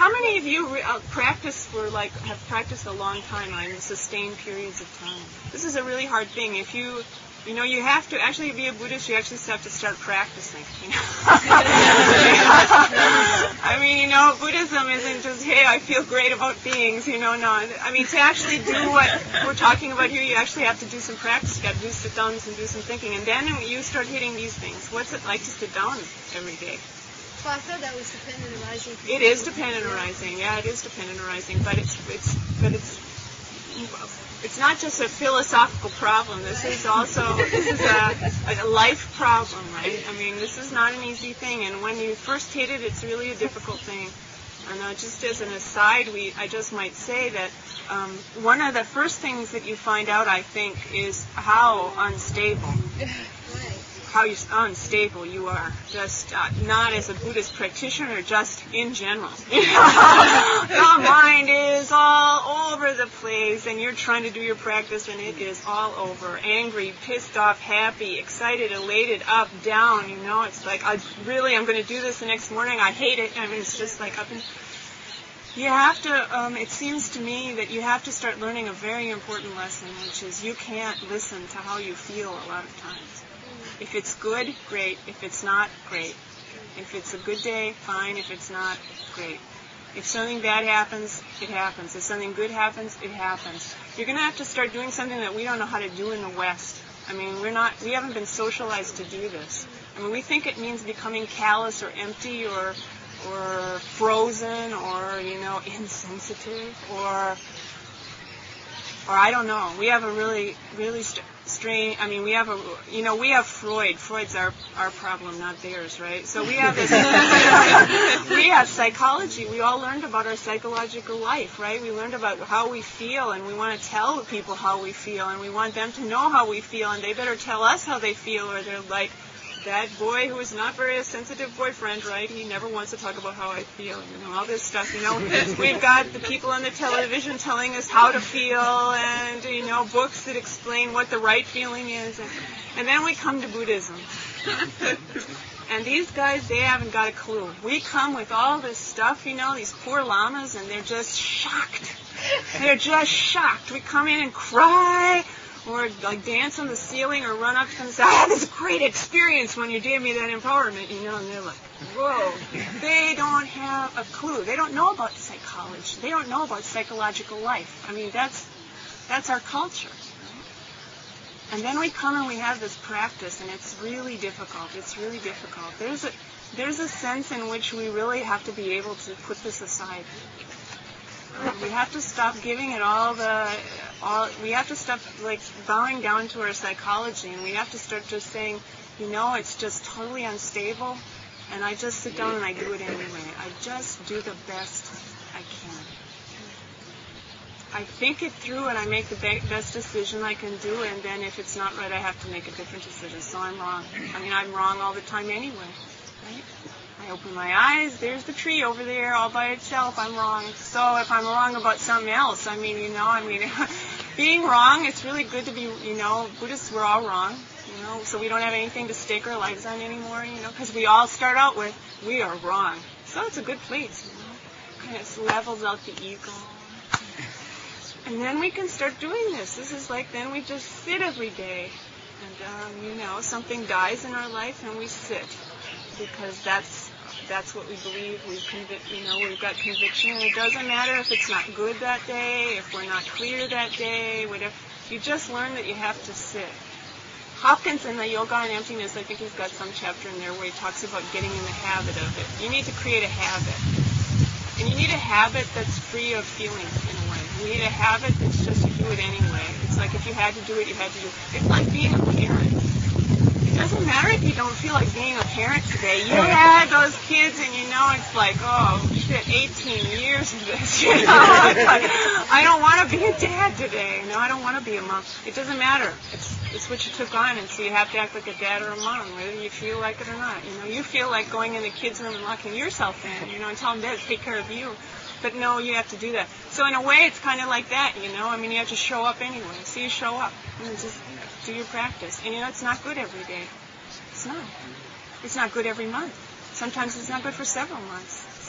How many of you have practiced a long time on sustained periods of time? This is a really hard thing. If you have to actually be a Buddhist. You actually have to start practicing. I mean, Buddhism isn't just, hey, I feel great about beings. No. I mean, to actually do what we're talking about here, you actually have to do some practice. You got to do sit-downs and do some thinking, and then you start hitting these things. What's it like to sit down every day? Well, I thought that was dependent arising. It is dependent arising. Yeah, it is dependent arising, but it's not just a philosophical problem. This is a life problem, right? I mean, this is not an easy thing, and when you first hit it, it's really a difficult thing. And just as an aside, I just might say that one of the first things that you find out, I think, is how unstable you are, just not as a Buddhist practitioner, just in general. The mind is all over the place, and you're trying to do your practice, and it is all over. Angry, pissed off, happy, excited, elated, up, down. It's like, I'm going to do this the next morning. I hate it. I mean, it's just like up and... You have to, it seems to me that you have to start learning a very important lesson, which is you can't listen to how you feel a lot of times. If it's good, great. If it's not, great. If it's a good day, fine. If it's not, great. If something bad happens, it happens. If something good happens, it happens. You're going to have to start doing something that we don't know how to do in the West. I mean, we haven't been socialized to do this. I mean, we think it means becoming callous or empty or frozen or, insensitive or I don't know. We have a really, really strange, I mean, we have Freud. Freud's our problem, not theirs, right? So we have this, we have psychology. We all learned about our psychological life, right? We learned about how we feel, and we want to tell people how we feel, and we want them to know how we feel, and they better tell us how they feel, or they're like, that boy who is not very a sensitive boyfriend, right? He never wants to talk about how I feel, all this stuff, We've got the people on the television telling us how to feel and, books that explain what the right feeling is. And then we come to Buddhism. And these guys, they haven't got a clue. We come with all this stuff, these poor lamas, and they're just shocked. They're just shocked. We come in and cry, or like dance on the ceiling, or run up to them and say, I had this great experience when you gave me that empowerment, and they're like, whoa. They don't have a clue. They don't know about psychology. They don't know about psychological life. I mean, that's our culture. And then we come and we have this practice, and it's really difficult. It's really difficult. There's a sense in which we really have to be able to put this aside. We have to stop giving it we have to stop bowing down to our psychology, and we have to start just saying, it's just totally unstable, and I just sit down and I do it anyway. I just do the best I can. I think it through and I make the best decision I can do, and then if it's not right, I have to make a different decision. So I'm wrong. I mean, I'm wrong all the time anyway, right? I open my eyes, there's the tree over there all by itself, I'm wrong. So if I'm wrong about something else, being wrong, it's really good to be, Buddhists, we're all wrong, so we don't have anything to stake our lives on anymore, because we all start out with, we are wrong. So it's a good place, kind of levels out the ego. And then we can start doing this. This is then we just sit every day. And, something dies in our life and we sit. Because that's what we believe. We've got conviction. And it doesn't matter if it's not good that day, if we're not clear that day, whatever. You just learn that you have to sit. Hopkins in the Yoga on Emptiness, I think he's got some chapter in there where he talks about getting in the habit of it. You need to create a habit. And you need a habit that's free of feelings in a way. You need a habit that's just you do it anyway. It's like if you had to do it, you had to do it. It's like being a parent. It doesn't matter if you don't feel like being a parent today. You had those kids and it's like, oh shit, 18 years of this. It's like, I don't want to be a dad today. I don't want to be a mom. It doesn't matter. It's what you took on, and so you have to act like a dad or a mom, whether you feel like it or not. You feel like going in the kids' room and locking yourself in, and telling them to take care of you. But no, you have to do that. So in a way, it's kind of like that, you have to show up anyway. So you show up and just do your practice. And it's not good every day. It's not. It's not good every month. Sometimes it's not good for several months.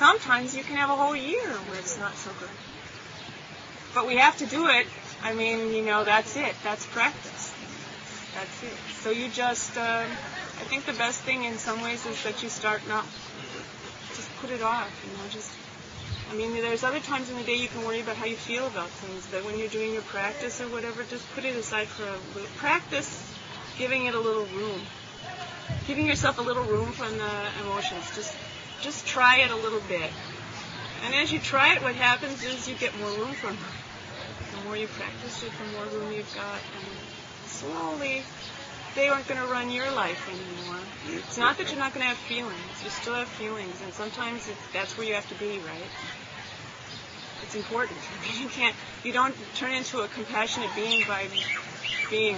sometimes you can have a whole year where it's not so good. But we have to do it. I mean, that's it. That's practice. That's it. So you just, I think the best thing in some ways is that you start not, just put it off, there's other times in the day you can worry about how you feel about things, but when you're doing your practice or whatever, just put it aside for a little. Practice giving it a little room. Giving yourself a little room from the emotions. Just try it a little bit. And as you try it, what happens is you get more room from it. The more you practice it, the more room you've got. And slowly, they aren't going to run your life anymore. It's not that you're not going to have feelings. You still have feelings. And sometimes that's where you have to be, right? It's important. You don't turn into a compassionate being by being,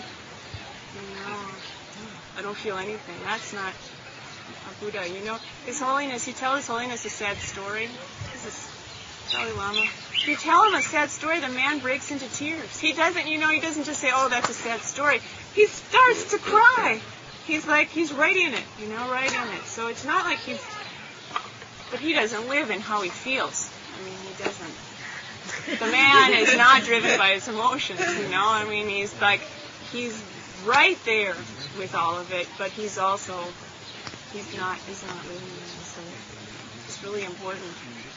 I don't feel anything. That's not a Buddha. His Holiness, you tell His Holiness a sad story. This is Dalai Lama. If you tell him a sad story, the man breaks into tears. He doesn't, he doesn't just say, oh, that's a sad story. He starts to cry. He's right in it, right in it. So it's not like but he doesn't live in how he feels. He doesn't. The man is not driven by his emotions, he's right there with all of it, but he's not living in it. So it's really important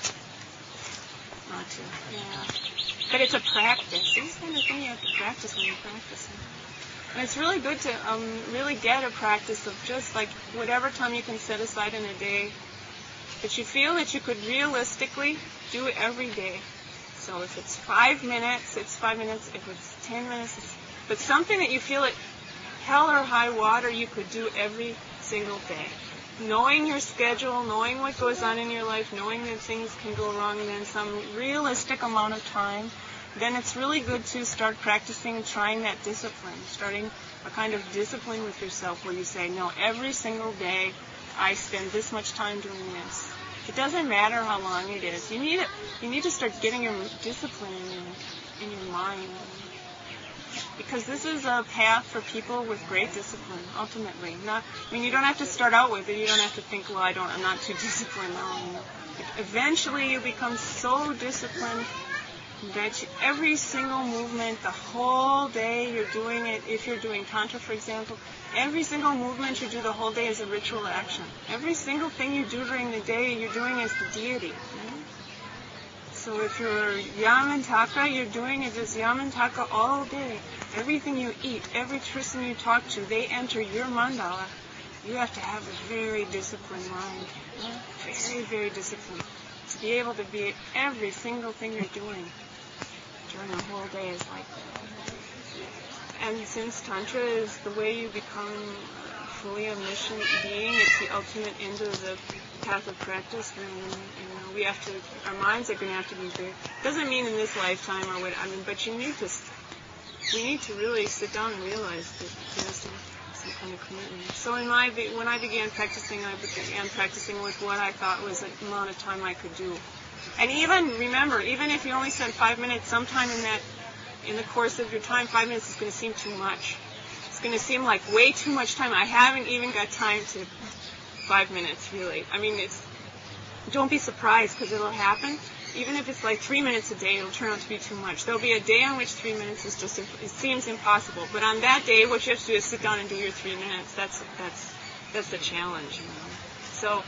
not to. Yeah. But it's a practice. This kind of thing you have to practice when you're practicing. And it's really good to really get a practice of just whatever time you can set aside in a day that you feel that you could realistically do every day. So if it's 5 minutes, it's 5 minutes. If it's 10 minutes, but something that you feel at hell or high water you could do every single day. Knowing your schedule, knowing what goes on in your life, knowing that things can go wrong in some realistic amount of time, then it's really good to start practicing, trying that discipline, starting a kind of discipline with yourself where you say, no, every single day I spend this much time doing this. It doesn't matter how long it is. You need to start getting your discipline in your mind. Because this is a path for people with great discipline, ultimately. You don't have to start out with it. You don't have to think, well, I'm not too disciplined. No. Eventually you become so disciplined that every single movement, the whole day you're doing it. If you're doing Tantra, for example, every single movement you do the whole day is a ritual action. Every single thing you do during the day, you're doing as the deity. Right? So if you're Yamantaka, you're doing it as Yamantaka all day. Everything you eat, every person you talk to, they enter your mandala. You have to have a very disciplined mind. Very, very disciplined. To be able to be at every single thing you're doing during the whole day is like that. And since Tantra is the way you become fully omniscient being, it's the ultimate end of the path of practice, then we have to, our minds are going to have to be big. Doesn't mean in this lifetime or what, but we need to really sit down and realize that there's some kind of commitment. So when I began practicing with what I thought was the amount of time I could do. And even if you only spend 5 minutes, sometime in the course of your time, 5 minutes is going to seem too much. It's going to seem like way too much time. I haven't even got time to 5 minutes, really. Don't be surprised, because it'll happen. Even if it's 3 minutes a day, it'll turn out to be too much. There'll be a day on which 3 minutes is just, it seems impossible. But on that day, what you have to do is sit down and do your 3 minutes. That's the challenge, So,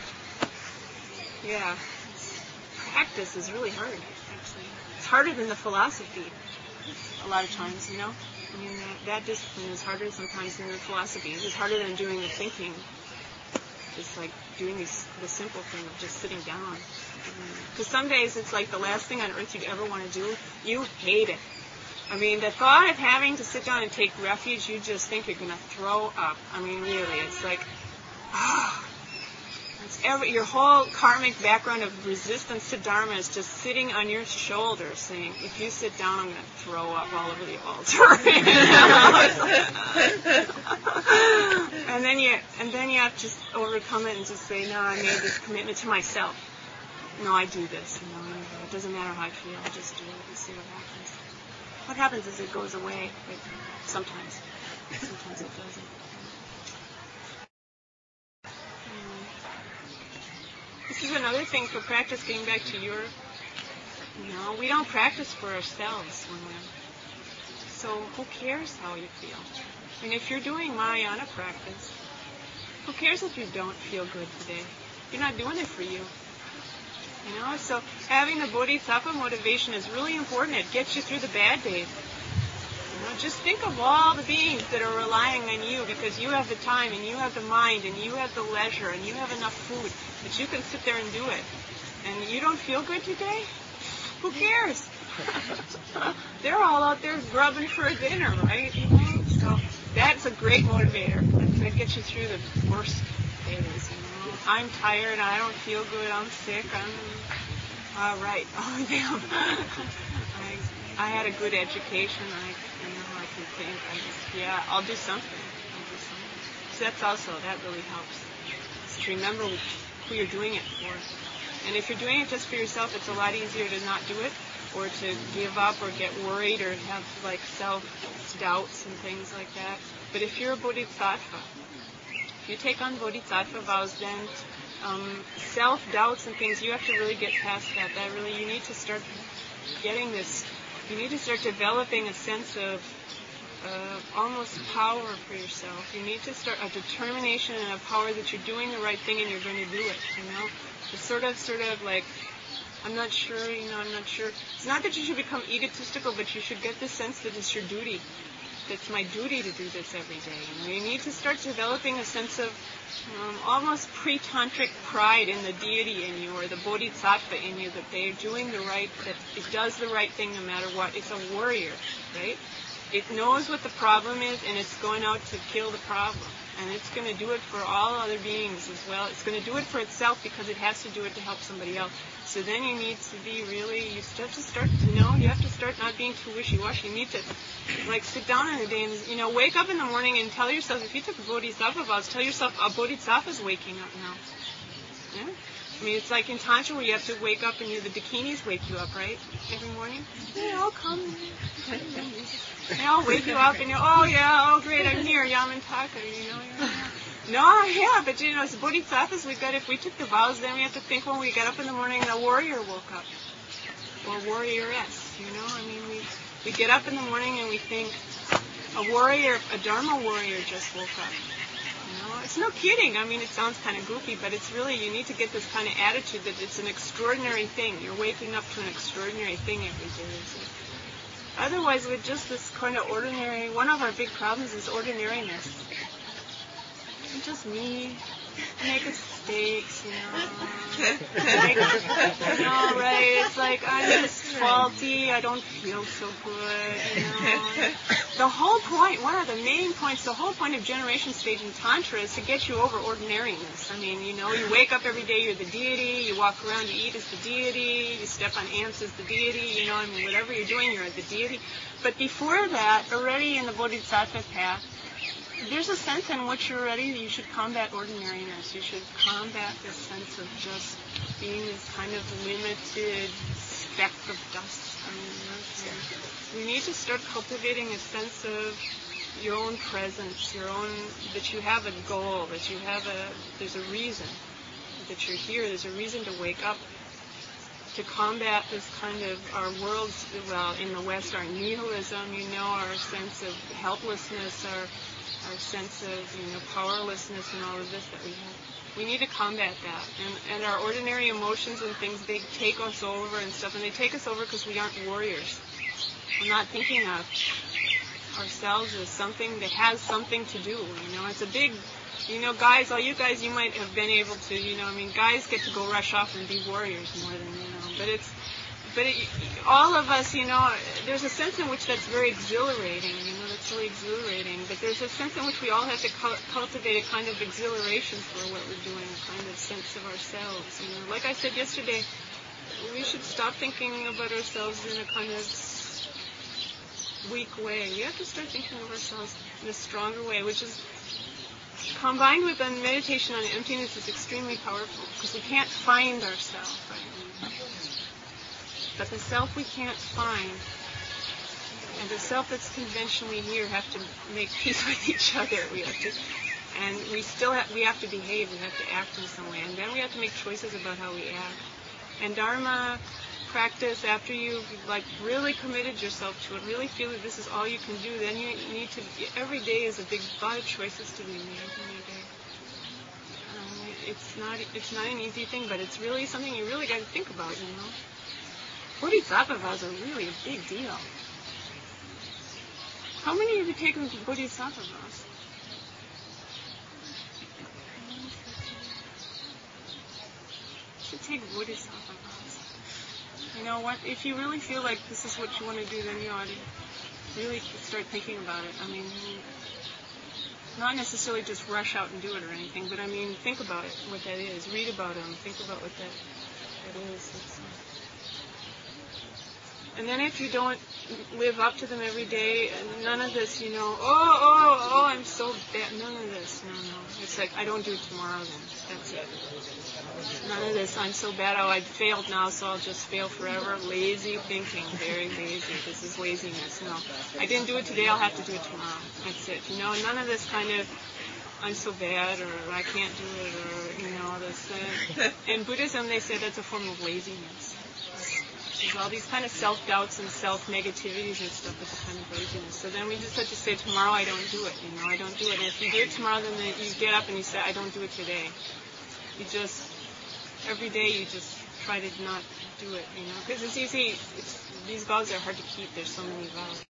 yeah, practice is really hard, actually. It's harder than the philosophy, a lot of times, that discipline is harder sometimes than the philosophy. It's harder than doing the thinking. It's like doing the simple thing of just sitting down. Because some days it's like the last thing on earth you'd ever want to do. You hate it. The thought of having to sit down and take refuge, you just think you're going to throw up. Really, it's like, your whole karmic background of resistance to Dharma is just sitting on your shoulder saying, if you sit down, I'm going to throw up all over the altar. And then you have to just overcome it and just say, no, I made this commitment to myself. No, I do this. It doesn't matter how I feel. I just do it and see what happens. What happens is it goes away. Sometimes it doesn't. this is another thing for practice, getting back to your, we don't practice for ourselves when we're, so who cares how you feel? I mean, if you're doing Mahayana practice, who cares if you don't feel good today? You're not doing it for you. So having the bodhisattva motivation is really important. It gets you through the bad days. Just think of all the beings that are relying on you because you have the time and you have the mind and you have the leisure and you have enough food that you can sit there and do it. And you don't feel good today? Who cares? They're all out there grubbing for a dinner, right? So that's a great motivator. That gets you through the worst days. I'm tired. I don't feel good. I'm sick. I'm all right. Oh, damn. I had a good education. I can think. I'll do something. So that really helps. Just remember who you're doing it for. And if you're doing it just for yourself, it's a lot easier to not do it, or to give up, or get worried, or have self-doubts and things like that. But if you're a bodhisattva, if you take on bodhisattva vows, then self-doubts and things, you have to really get past that. You need to start getting this. You need to start developing a sense of almost power for yourself. You need to start a determination and a power that you're doing the right thing and you're going to do it. It's sort of like, I'm not sure. It's not that you should become egotistical, but you should get the sense that it's your duty. It's my duty to do this every day. You need to start developing a sense of almost pre-tantric pride in the deity in you, or the bodhisattva in you, that they're doing the right, that it does the right thing no matter what. It's a warrior, right? It knows what the problem is, and it's going out to kill the problem. And it's going to do it for all other beings as well. It's going to do it for itself because it has to do it to help somebody else. So then you need to be really, you have to start not being too wishy-washy. You need to, sit down in the day and, wake up in the morning and tell yourself, if you took bodhisattva vows, tell yourself, a bodhisattva's waking up now. Yeah? It's like in Tantra where you have to wake up and the dakinis wake you up, right? Every morning. Yeah, I'll come. And I'll wake you up and oh great, I'm here, Yamantaka, but as bodhisattvas, if we took the vows, then we have to think when we get up in the morning and a warrior woke up. Or warrioress, we get up in the morning and we think, a Dharma warrior just woke up. It's no kidding. It sounds kind of goofy, but it's really, you need to get this kind of attitude that it's an extraordinary thing. You're waking up to an extraordinary thing every day. Otherwise, with just this kind of ordinary, one of our big problems is ordinariness. It's just me. I make mistakes, right? It's like I'm just faulty. I don't feel so good, The whole point, one of the main points, the whole point of generation stage in Tantra is to get you over ordinariness. You wake up every day, you're the deity. You walk around, you eat as the deity. You step on ants as the deity. Whatever you're doing, you're the deity. But before that, already in the Bodhisattva path, there's a sense in which you should combat ordinariness. You should combat this sense of just being this kind of limited speck of dust. You need to start cultivating a sense of your own presence, that you have a goal, that there's a reason that you're here. There's a reason to wake up, to combat this kind of our world's, in the West, our nihilism, our sense of helplessness, our sense of, powerlessness and all of this that we have. We need to combat that. And our ordinary emotions and things, they take us over and stuff. And they take us over because we aren't warriors. We're not thinking of ourselves as something that has something to do. It's a big, guys, all you guys, you might have been able to, guys get to go rush off and be warriors more than, but all of us, there's a sense in which that's very exhilarating, that's really exhilarating. But there's a sense in which we all have to cultivate a kind of exhilaration for what we're doing, a kind of sense of ourselves. Like I said yesterday, we should stop thinking about ourselves in a kind of weak way. We have to start thinking of ourselves in a stronger way, which is combined with the meditation on emptiness is extremely powerful because we can't find ourselves. Right? But the self we can't find, and the self that's conventionally here, have to make peace with each other. We have to, And we have to behave, we have to act in some way, and then we have to make choices about how we act. And Dharma practice, after you've really committed yourself to it, really feel that this is all you can do, then you need to, every day is a lot of choices to be made in your day. It's not an easy thing, but it's really something you really got to think about, Bodhisattvas are really a big deal. How many of you taken Bodhisattvas? You should take Bodhisattvas. If you really feel like this is what you want to do, then you ought to really start thinking about it. Not necessarily just rush out and do it or anything, but think about it, what that is. Read about them. Think about what that is. And then if you don't live up to them every day, none of this, I'm so bad. None of this. No. It's like, I don't do it tomorrow then. That's it. None of this, I'm so bad. I failed now, so I'll just fail forever. Lazy thinking. Very lazy. This is laziness. No. I didn't do it today, I'll have to do it tomorrow. That's it. None of this kind of, I'm so bad, or I can't do it, or, this. In Buddhism, they say that's a form of laziness. There's all these kind of self-doubts and self-negativities and stuff that's a kind of laziness. So then we just have to say, tomorrow I don't do it, I don't do it. And if you do it tomorrow, then you get up and you say, I don't do it today. Every day you just try to not do it, because it's easy. These vows are hard to keep. There's so many vows.